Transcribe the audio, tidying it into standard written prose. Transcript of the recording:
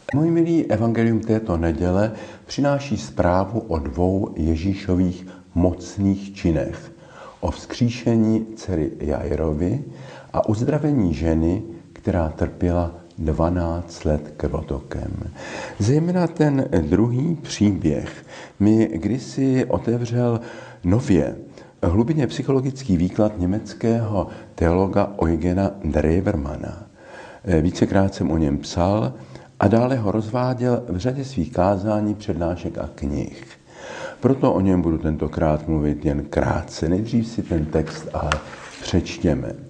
Můj milý, evangelium této neděle přináší zprávu o dvou Ježíšových mocných činech. O vzkříšení dcery Jairovy a uzdravení ženy, která trpěla 12 let krvotokem. Zejména ten druhý příběh mi kdysi otevřel nově hlubinně psychologický výklad německého teologa Eugena Drewermana. Vícekrát jsem o něm psal a dále ho rozváděl v řadě svých kázání, přednášek a knih. Proto o něm budu tentokrát mluvit jen krátce. Nejdřív si ten text ale přečtěme.